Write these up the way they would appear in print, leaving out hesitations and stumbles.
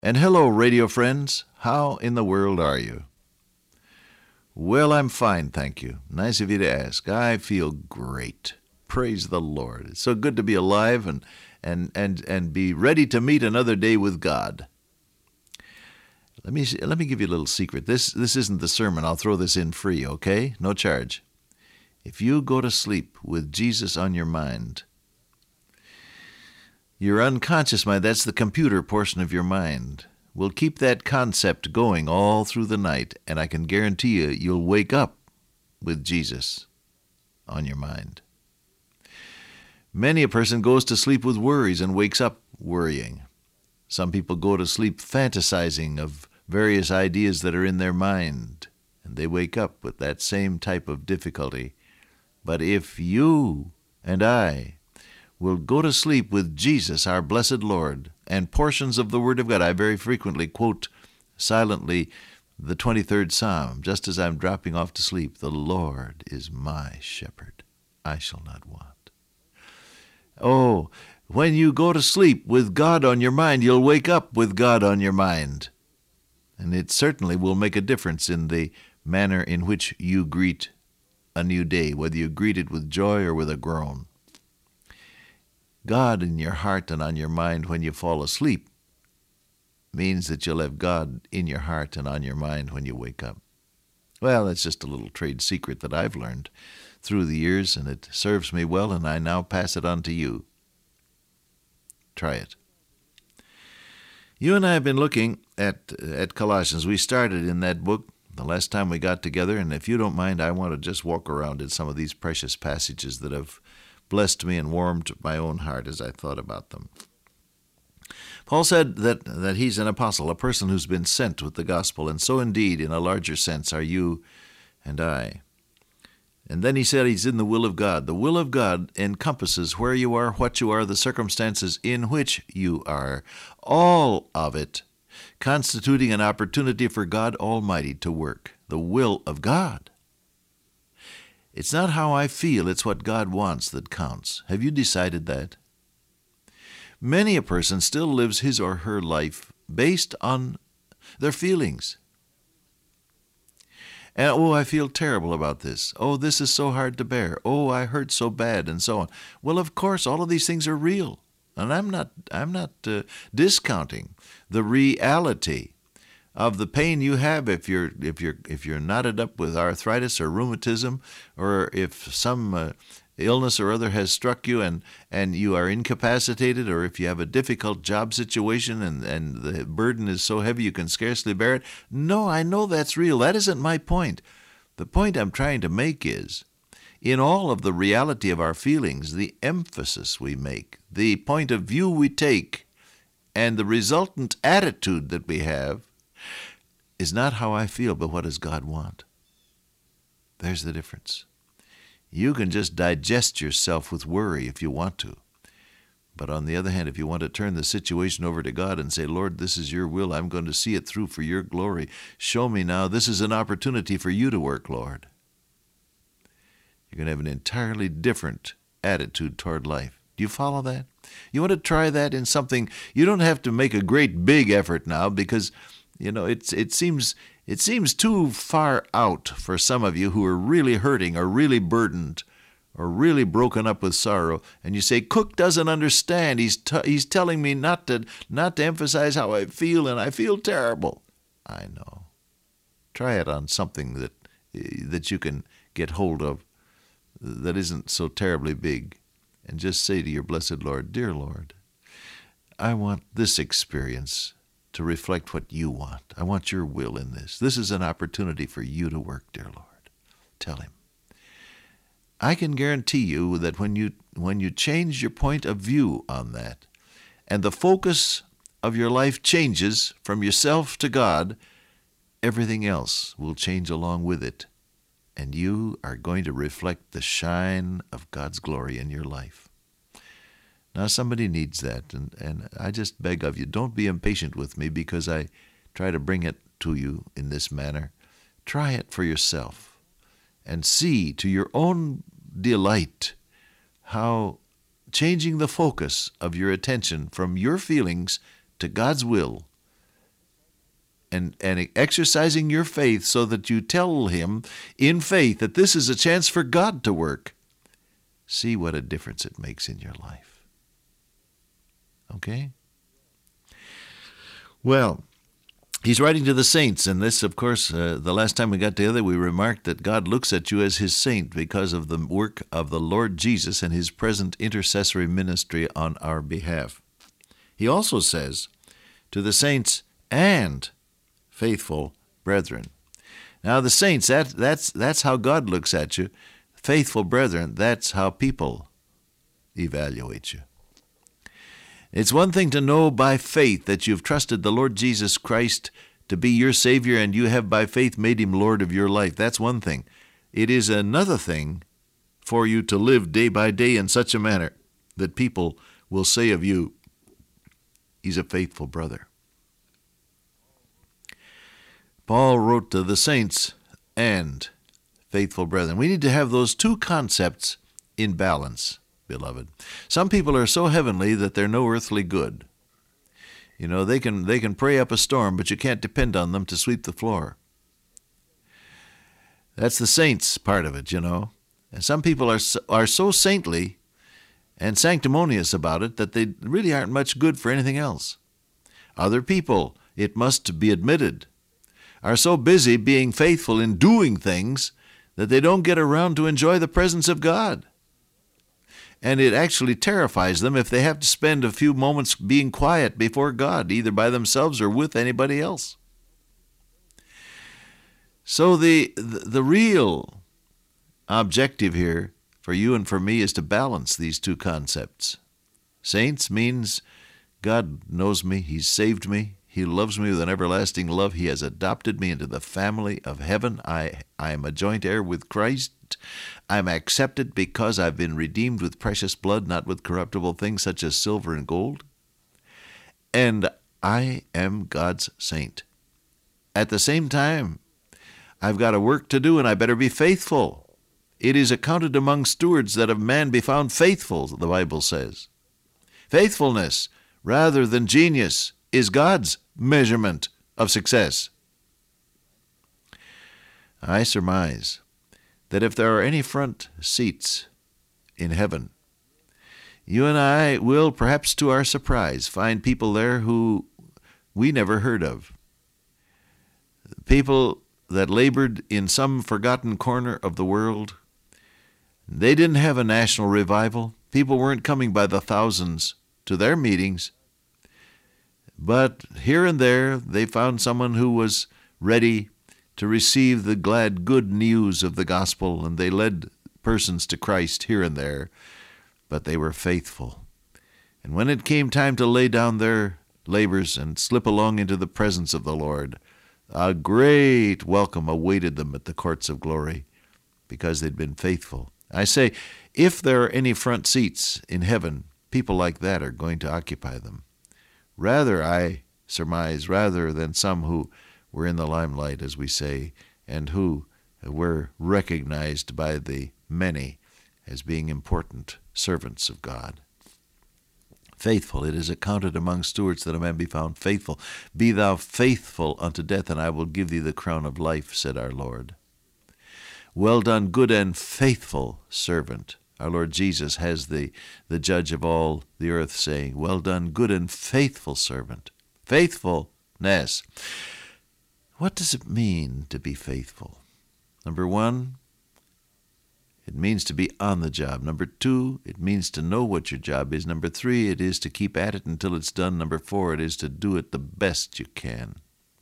And hello, radio friends. How in the world are you? Well, I'm fine, thank you. Nice of you to ask. I feel great. Praise the Lord. It's so good to be alive and be ready to meet another day with God. Let me give you a little secret. This isn't the sermon. I'll throw this in free, okay? No charge. If you go to sleep with Jesus on your mind, your unconscious mind, that's the computer portion of your mind, will keep that concept going all through the night, and I can guarantee you'll wake up with Jesus on your mind. Many a person goes to sleep with worries and wakes up worrying. Some people go to sleep fantasizing of various ideas that are in their mind, and they wake up with that same type of difficulty. But if you and I will go to sleep with Jesus, our blessed Lord, and portions of the Word of God, I very frequently quote silently the 23rd Psalm, just as I'm dropping off to sleep. The Lord is my shepherd. I shall not want. Oh, when you go to sleep with God on your mind, you'll wake up with God on your mind. And it certainly will make a difference in the manner in which you greet a new day, whether you greet it with joy or with a groan. God in your heart and on your mind when you fall asleep means that you'll have God in your heart and on your mind when you wake up. Well, it's just a little trade secret that I've learned through the years, and it serves me well, and I now pass it on to you. Try it. You and I have been looking at Colossians. We started in that book the last time we got together, and if you don't mind, I want to just walk around in some of these precious passages that have blessed me and warmed my own heart as I thought about them. Paul said that he's an apostle, a person who's been sent with the gospel, and so indeed, in a larger sense, are you and I. And then he said he's in the will of God. The will of God encompasses where you are, what you are, the circumstances in which you are, all of it constituting an opportunity for God Almighty to work. The will of God. It's not how I feel, it's what God wants that counts. Have you decided that? Many a person still lives his or her life based on their feelings. And, oh, I feel terrible about this. Oh, this is so hard to bear. Oh, I hurt so bad, and so on. Well, of course, all of these things are real. And I'm not discounting the reality of the pain you have if you're knotted up with arthritis or rheumatism, or if some illness or other has struck you and you are incapacitated, or if you have a difficult job situation and the burden is so heavy you can scarcely bear it. No, I know that's real. That isn't my point. The point I'm trying to make is, in all of the reality of our feelings, the emphasis we make, the point of view we take, and the resultant attitude that we have is not how I feel, but what does God want? There's the difference. You can just digest yourself with worry if you want to. But on the other hand, if you want to turn the situation over to God and say, Lord, this is your will. I'm going to see it through for your glory. Show me now. This is an opportunity for you to work, Lord. You're going to have an entirely different attitude toward life. Do you follow that? You want to try that in something? You don't have to make a great big effort now, because it seems too far out for some of you who are really hurting or really burdened or really broken up with sorrow. And you say, Cook doesn't understand. He's telling me not to emphasize how I feel, and I feel terrible. I know. Try it on something that you can get hold of that isn't so terribly big, and just say to your blessed Lord, Dear Lord, I want this experience to reflect what you want. I want your will in this. This is an opportunity for you to work, dear Lord. Tell him. I can guarantee you that when you change your point of view on that, and the focus of your life changes from yourself to God, everything else will change along with it. And you are going to reflect the shine of God's glory in your life. Now, somebody needs that, and I just beg of you, don't be impatient with me because I try to bring it to you in this manner. Try it for yourself and see to your own delight how changing the focus of your attention from your feelings to God's will and exercising your faith so that you tell him in faith that this is a chance for God to work, see what a difference it makes in your life. Okay? Well, he's writing to the saints, and this, of course, the last time we got together, we remarked that God looks at you as his saint because of the work of the Lord Jesus and his present intercessory ministry on our behalf. He also says to the saints and faithful brethren. Now, the saints, that's how God looks at you. Faithful brethren, that's how people evaluate you. It's one thing to know by faith that you've trusted the Lord Jesus Christ to be your Savior and you have by faith made him Lord of your life. That's one thing. It is another thing for you to live day by day in such a manner that people will say of you, he's a faithful brother. Paul wrote to the saints and faithful brethren. We need to have those two concepts in balance, beloved. Some people are so heavenly that they're no earthly good. You know, they can pray up a storm, but you can't depend on them to sweep the floor. That's the saints part of it, you know. And some people are so saintly and sanctimonious about it that they really aren't much good for anything else. Other people, it must be admitted, are so busy being faithful in doing things that they don't get around to enjoy the presence of God. And it actually terrifies them if they have to spend a few moments being quiet before God, either by themselves or with anybody else. So the real objective here for you and for me is to balance these two concepts. Saints means God knows me, he's saved me, he loves me with an everlasting love, he has adopted me into the family of heaven. I am a joint heir with Christ. I'm accepted because I've been redeemed with precious blood, not with corruptible things such as silver and gold. And I am God's saint. At the same time, I've got a work to do and I better be faithful. It is accounted among stewards that a man be found faithful, the Bible says. Faithfulness, rather than genius, is God's measurement of success. I surmise that if there are any front seats in heaven, you and I will, perhaps to our surprise, find people there who we never heard of. People that labored in some forgotten corner of the world. They didn't have a national revival. People weren't coming by the thousands to their meetings. But here and there, they found someone who was ready to receive the glad good news of the gospel, and they led persons to Christ here and there, but they were faithful. And when it came time to lay down their labors and slip along into the presence of the Lord, a great welcome awaited them at the courts of glory because they'd been faithful. I say, if there are any front seats in heaven, people like that are going to occupy them. Rather, I surmise, rather than some who were in the limelight, as we say, and who were recognized by the many as being important servants of God. Faithful, it is accounted among stewards that a man be found faithful. Be thou faithful unto death, and I will give thee the crown of life, said our Lord. Well done, good and faithful servant. Our Lord Jesus has the judge of all the earth saying, well done, good and faithful servant. Faithfulness. What does it mean to be faithful? Number one, it means to be on the job. Number two, it means to know what your job is. Number three, it is to keep at it until it's done. Number four, it is to do it the best you can.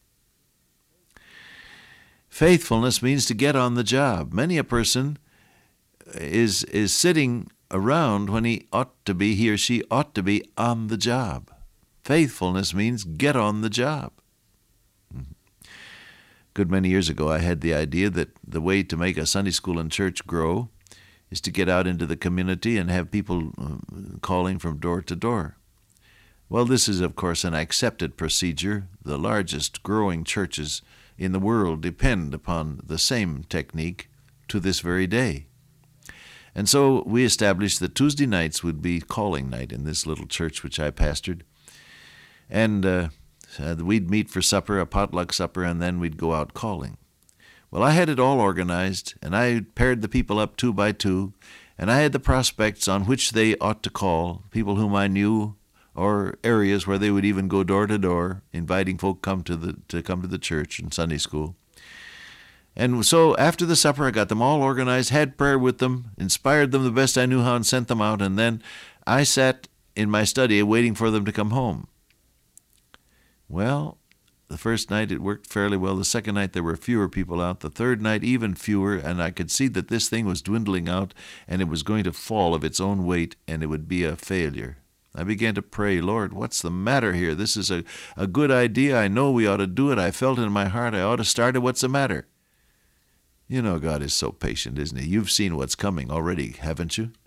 Faithfulness means to get on the job. Many a person is sitting around when he or she ought to be on the job. Faithfulness means get on the job. A good many years ago, I had the idea that the way to make a Sunday school and church grow is to get out into the community and have people calling from door to door. Well, this is, of course, an accepted procedure. The largest growing churches in the world depend upon the same technique to this very day. And so we established that Tuesday nights would be calling night in this little church which I pastored. And We'd meet for supper, a potluck supper, and then we'd go out calling. Well, I had it all organized, and I paired the people up 2 by 2, and I had the prospects on which they ought to call, people whom I knew, or areas where they would even go door to door, inviting folk to come to the church and Sunday school. And so after the supper, I got them all organized, had prayer with them, inspired them the best I knew how, and sent them out. And then I sat in my study waiting for them to come home. Well, the first night it worked fairly well. The second night there were fewer people out. The third night even fewer, and I could see that this thing was dwindling out, and it was going to fall of its own weight, and it would be a failure. I began to pray, Lord, what's the matter here? This is a good idea. I know we ought to do it. I felt in my heart I ought to start it. What's the matter? You know, God is so patient, isn't he? You've seen what's coming already, haven't you?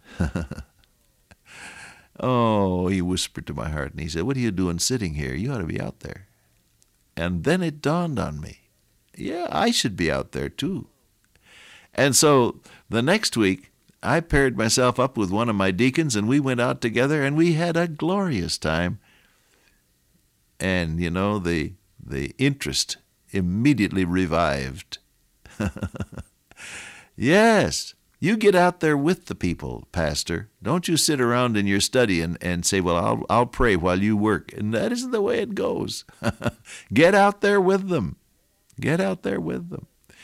Oh, he whispered to my heart, and he said, what are you doing sitting here? You ought to be out there. And then it dawned on me, yeah, I should be out there too. And so the next week, I paired myself up with one of my deacons, and we went out together, and we had a glorious time. And, you know, the interest immediately revived. Yes, you get out there with the people, Pastor. Don't you sit around in your study and say, well, I'll pray while you work. And that isn't the way it goes. Get out there with them. Get out there with them.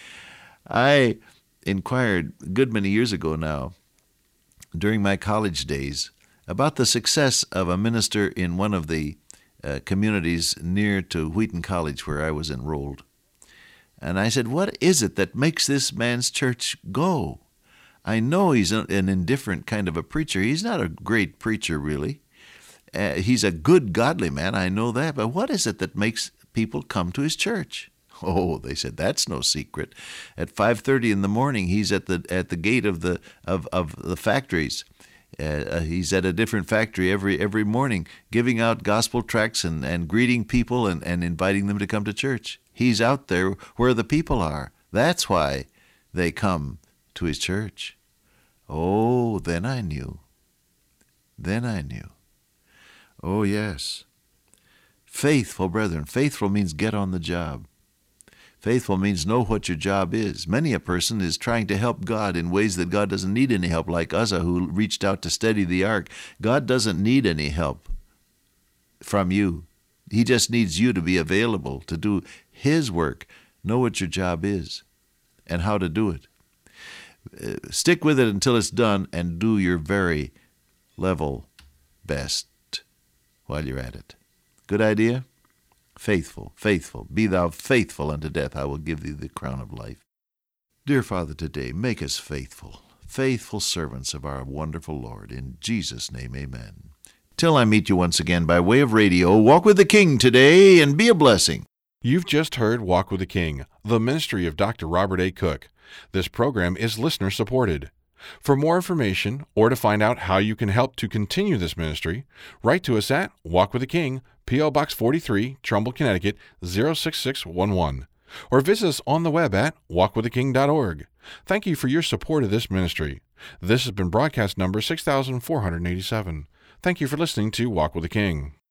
I inquired a good many years ago now, during my college days, about the success of a minister in one of the communities near to Wheaton College where I was enrolled. And I said, what is it that makes this man's church go? I know he's an indifferent kind of a preacher. He's not a great preacher, really. He's a good, godly man, I know that. But what is it that makes people come to his church? Oh, they said, that's no secret. At 5:30 in the morning, he's at the gate of the factories. He's at a different factory every morning, giving out gospel tracts and greeting people and inviting them to come to church. He's out there where the people are. That's why they come to his church. Oh, then I knew. Then I knew. Oh, yes. Faithful, brethren. Faithful means get on the job. Faithful means know what your job is. Many a person is trying to help God in ways that God doesn't need any help, like Uzzah, who reached out to steady the ark. God doesn't need any help from you. He just needs you to be available to do his work. Know what your job is and how to do it. Stick with it until it's done and do your very level best while you're at it. Good idea? Faithful, faithful. Be thou faithful unto death. I will give thee the crown of life. Dear Father, today, make us faithful, faithful servants of our wonderful Lord. In Jesus' name, amen. Till I meet you once again by way of radio, walk with the King today and be a blessing. You've just heard Walk with the King, the ministry of Dr. Robert A. Cook. This program is listener-supported. For more information or to find out how you can help to continue this ministry, write to us at Walk with the King, P.O. Box 43, Trumbull, Connecticut, 06611. Or visit us on the web at walkwiththeking.org. Thank you for your support of this ministry. This has been broadcast number 6487. Thank you for listening to Walk with the King.